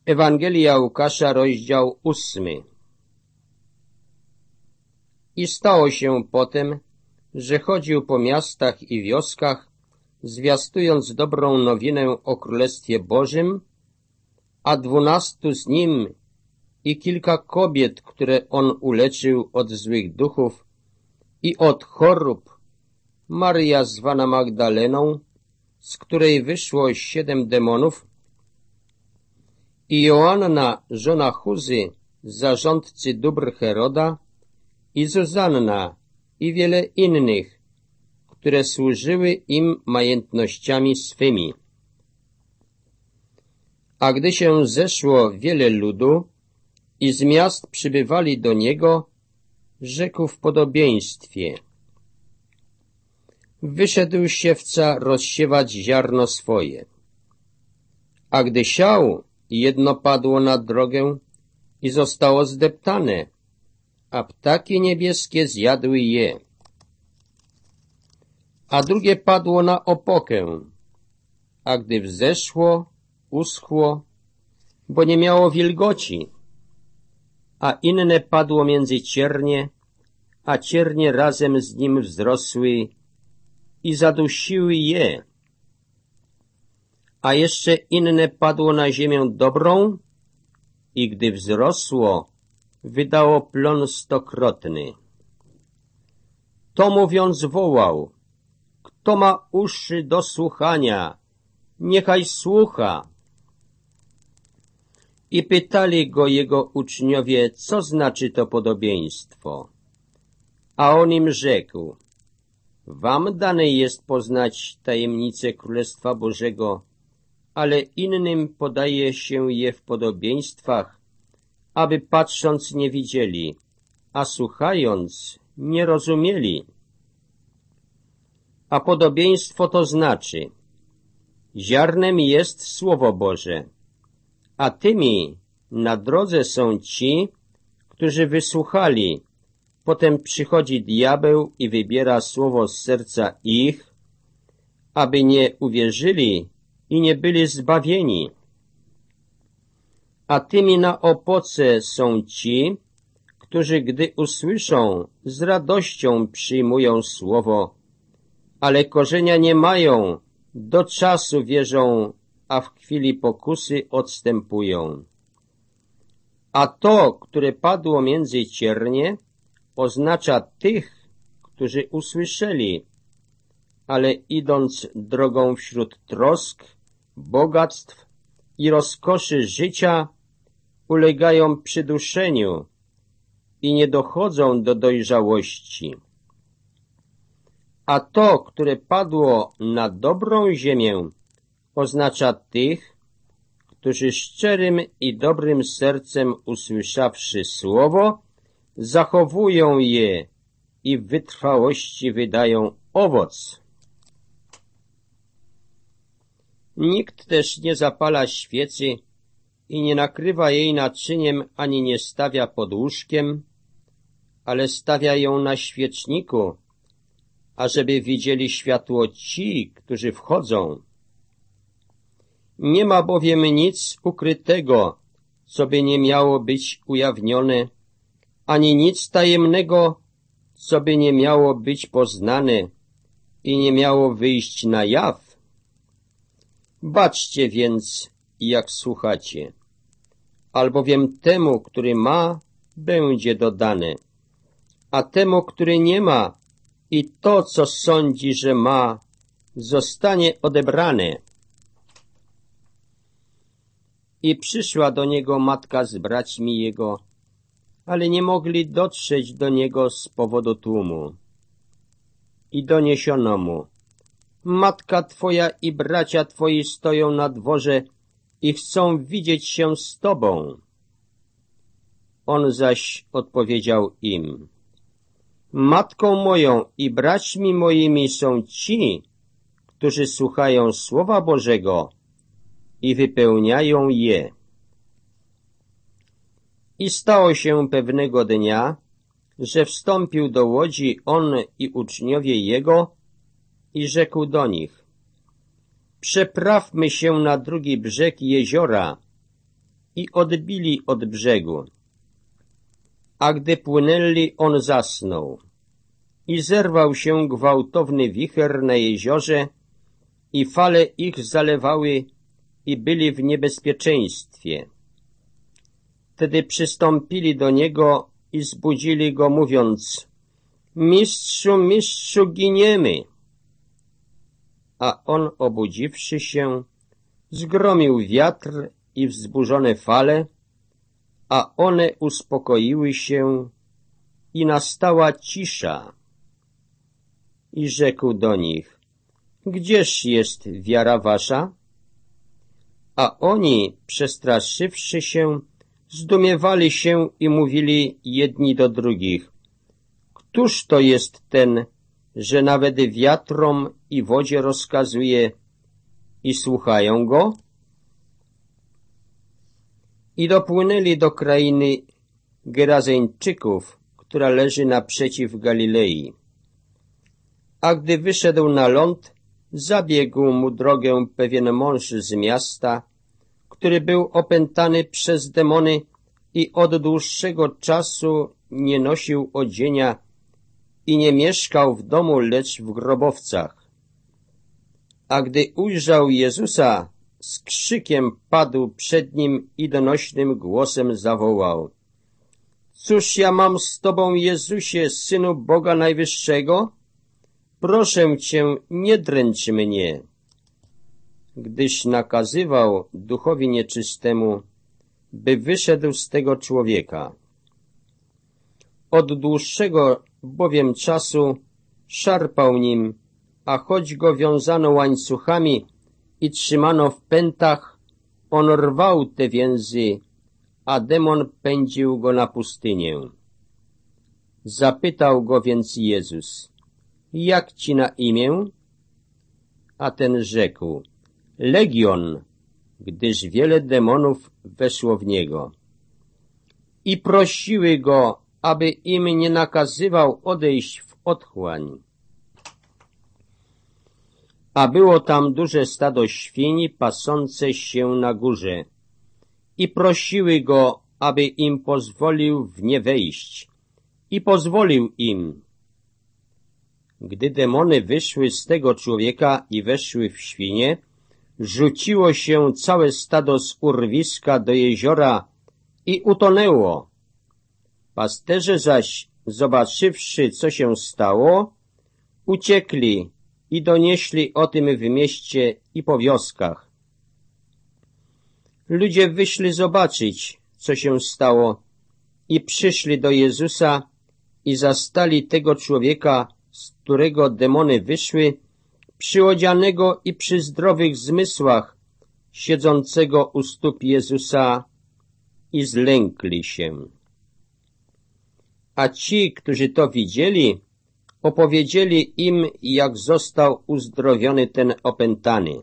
Ewangelia Łukasza, rozdział 8. I stało się potem, że chodził po miastach i wioskach, zwiastując dobrą nowinę o Królestwie Bożym, a 12 z nim i kilka kobiet, które on uleczył od złych duchów i od chorób, Maryja zwana Magdaleną, z której wyszło 7 demonów, i Joanna, żona Chuzy, zarządcy dóbr Heroda, i Zuzanna, i wiele innych, które służyły im majątnościami swymi. A gdy się zeszło wiele ludu i z miast przybywali do niego, rzekł w podobieństwie: wyszedł siewca rozsiewać ziarno swoje. A gdy siał, jedno padło na drogę i zostało zdeptane, a ptaki niebieskie zjadły je. A drugie padło na opokę, a gdy wzeszło, uschło, bo nie miało wilgoci. A inne padło między ciernie, a ciernie razem z nim wzrosły i zadusiły je. A jeszcze inne padło na ziemię dobrą i gdy wzrosło, wydało plon 100-krotny. To mówiąc wołał: kto ma uszy do słuchania, niechaj słucha. I pytali go jego uczniowie, co znaczy to podobieństwo. A on im rzekł: wam dane jest poznać tajemnicę Królestwa Bożego, ale innym podaje się je w podobieństwach, aby patrząc nie widzieli, a słuchając nie rozumieli. A podobieństwo to znaczy: ziarnem jest Słowo Boże, a tymi na drodze są ci, którzy wysłuchali. Potem przychodzi diabeł i wybiera słowo z serca ich, aby nie uwierzyli i nie byli zbawieni. A tymi na opoce są ci, którzy gdy usłyszą, z radością przyjmują słowo, ale korzenia nie mają, do czasu wierzą, a w chwili pokusy odstępują. A to, które padło między ciernie, oznacza tych, którzy usłyszeli, ale idąc drogą wśród trosk, bogactw i rozkoszy życia, ulegają przyduszeniu i nie dochodzą do dojrzałości. A to, które padło na dobrą ziemię, oznacza tych, którzy szczerym i dobrym sercem usłyszawszy słowo, zachowują je i w wytrwałości wydają owoc. Nikt też nie zapala świecy i nie nakrywa jej naczyniem ani nie stawia pod łóżkiem, ale stawia ją na świeczniku, ażeby widzieli światło ci, którzy wchodzą. Nie ma bowiem nic ukrytego, co by nie miało być ujawnione, ani nic tajemnego, co by nie miało być poznane i nie miało wyjść na jaw. Baczcie więc, jak słuchacie, albowiem temu, który ma, będzie dodane, a temu, który nie ma, i to, co sądzi, że ma, zostanie odebrane. I przyszła do niego matka z braćmi jego, ale nie mogli dotrzeć do niego z powodu tłumu. I doniesiono mu: matka twoja i bracia twoi stoją na dworze i chcą widzieć się z tobą. On zaś odpowiedział im: matką moją i braćmi moimi są ci, którzy słuchają Słowa Bożego i wypełniają je. I stało się pewnego dnia, że wstąpił do łodzi on i uczniowie jego i rzekł do nich: przeprawmy się na drugi brzeg jeziora. i odbili od brzegu. A gdy płynęli, on zasnął. I zerwał się gwałtowny wicher na jeziorze i fale ich zalewały i byli w niebezpieczeństwie. Wtedy przystąpili do niego i zbudzili go, mówiąc: Mistrzu, mistrzu, giniemy. A on, obudziwszy się, zgromił wiatr i wzburzone fale, a one uspokoiły się i nastała cisza. I rzekł do nich: Gdzież jest wiara wasza? A oni, przestraszywszy się, zdumiewali się i mówili jedni do drugich: Któż to jest ten, że nawet wiatrom i wodzie rozkazuje i słuchają go? I dopłynęli do krainy Gerazeńczyków, która leży naprzeciw Galilei. A gdy wyszedł na ląd, zabiegł mu drogę pewien mąż z miasta, który był opętany przez demony i od dłuższego czasu nie nosił odzienia i nie mieszkał w domu, lecz w grobowcach. A gdy ujrzał Jezusa, z krzykiem padł przed nim i donośnym głosem zawołał: Cóż ja mam z Tobą, Jezusie, Synu Boga Najwyższego? Proszę Cię, nie dręcz mnie. Gdyś nakazywał duchowi nieczystemu, by wyszedł z tego człowieka. Od dłuższego bowiem czasu szarpał nim, a choć go wiązano łańcuchami i trzymano w pętach, on rwał te więzy, a demon pędził go na pustynię. Zapytał go więc Jezus: Jak ci na imię? A ten rzekł: Legion, gdyż wiele demonów weszło w niego. I prosiły go, aby im nie nakazywał odejść w otchłań. A było tam duże stado świń pasące się na górze. I prosiły go, aby im pozwolił w nie wejść. I pozwolił im. Gdy demony wyszły z tego człowieka i weszły w świnie, rzuciło się całe stado z urwiska do jeziora i utonęło. Pasterze zaś, zobaczywszy, co się stało, uciekli i donieśli o tym w mieście i po wioskach. Ludzie wyszli zobaczyć, co się stało, i przyszli do Jezusa i zastali tego człowieka, z którego demony wyszły, przyodzianego i przy zdrowych zmysłach, siedzącego u stóp Jezusa, i zlękli się. A ci, którzy to widzieli, opowiedzieli im, jak został uzdrowiony ten opętany.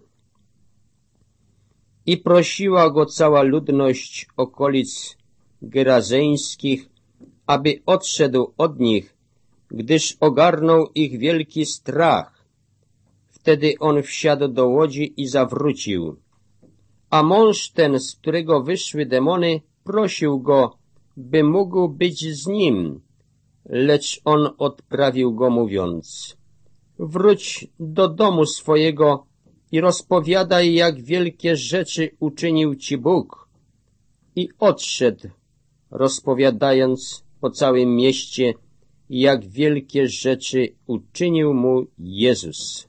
I prosiła go cała ludność okolic gerazeńskich, aby odszedł od nich, gdyż ogarnął ich wielki strach. Wtedy on wsiadł do łodzi i zawrócił. A mąż ten, z którego wyszły demony, prosił go, by mógł być z nim. Lecz on odprawił go, mówiąc: Wróć do domu swojego i rozpowiadaj, jak wielkie rzeczy uczynił ci Bóg. I odszedł, rozpowiadając po całym mieście, jak wielkie rzeczy uczynił mu Jezus.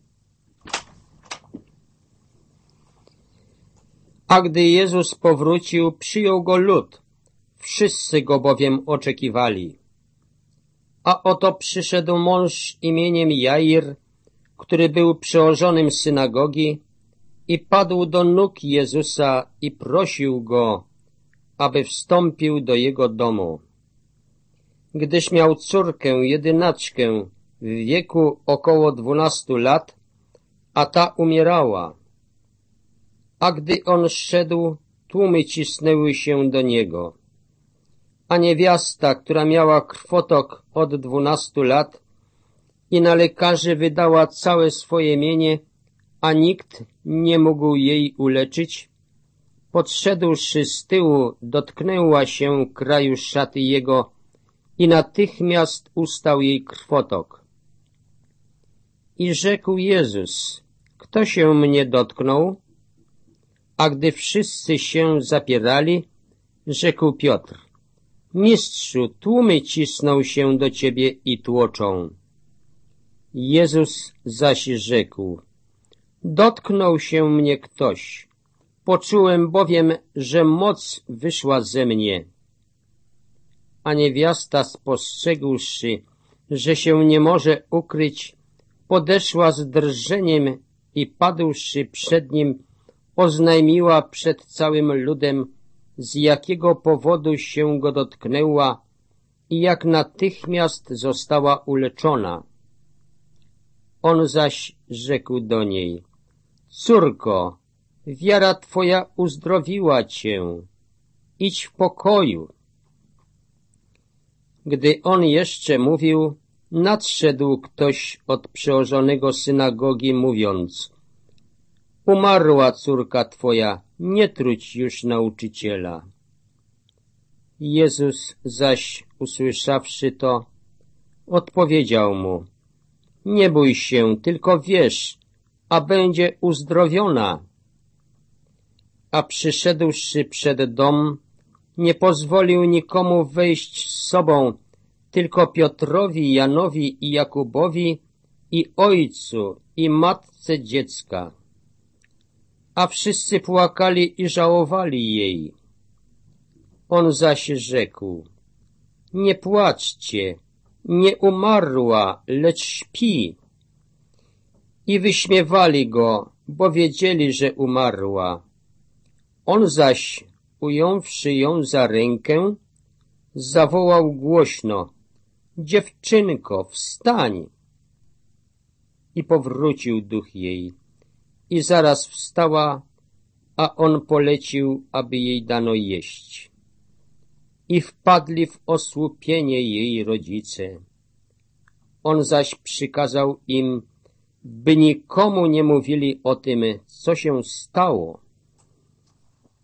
A gdy Jezus powrócił, przyjął go lud. Wszyscy go bowiem oczekiwali. A oto przyszedł mąż imieniem Jair, który był przełożonym synagogi, i padł do nóg Jezusa i prosił go, aby wstąpił do jego domu. Gdyż miał córkę, jedynaczkę, w wieku około 12 lat, a ta umierała. A gdy on szedł, tłumy cisnęły się do niego. A niewiasta, która miała krwotok od 12 lat i na lekarzy wydała całe swoje mienie, a nikt nie mógł jej uleczyć, podszedłszy z tyłu, dotknęła się kraju szaty jego i natychmiast ustał jej krwotok. I rzekł Jezus: kto się mnie dotknął? A gdy wszyscy się zapierali, rzekł Piotr: Mistrzu, tłumy cisną się do ciebie i tłoczą. Jezus zaś rzekł: dotknął się mnie ktoś, poczułem bowiem, że moc wyszła ze mnie. A niewiasta, spostrzegłszy, że się nie może ukryć, podeszła z drżeniem i padłszy przed nim, oznajmiła przed całym ludem, z jakiego powodu się go dotknęła i jak natychmiast została uleczona. On zaś rzekł do niej: córko, wiara twoja uzdrowiła cię, idź w pokoju. Gdy on jeszcze mówił, nadszedł ktoś od przełożonego synagogi, mówiąc: umarła córka twoja, nie trudź już nauczyciela. Jezus zaś, usłyszawszy to, odpowiedział mu: nie bój się, tylko wierz, a będzie uzdrowiona. A przyszedłszy przed dom, nie pozwolił nikomu wejść z sobą, tylko Piotrowi, Janowi i Jakubowi i ojcu i matce dziecka. A wszyscy płakali i żałowali jej. On zaś rzekł: nie płaczcie, nie umarła, lecz śpi. I wyśmiewali go, bo wiedzieli, że umarła. On zaś, ująwszy ją za rękę, zawołał głośno: dziewczynko, wstań! I powrócił duch jej. I zaraz wstała, a on polecił, aby jej dano jeść. I wpadli w osłupienie jej rodzice. On zaś przykazał im, by nikomu nie mówili o tym, co się stało.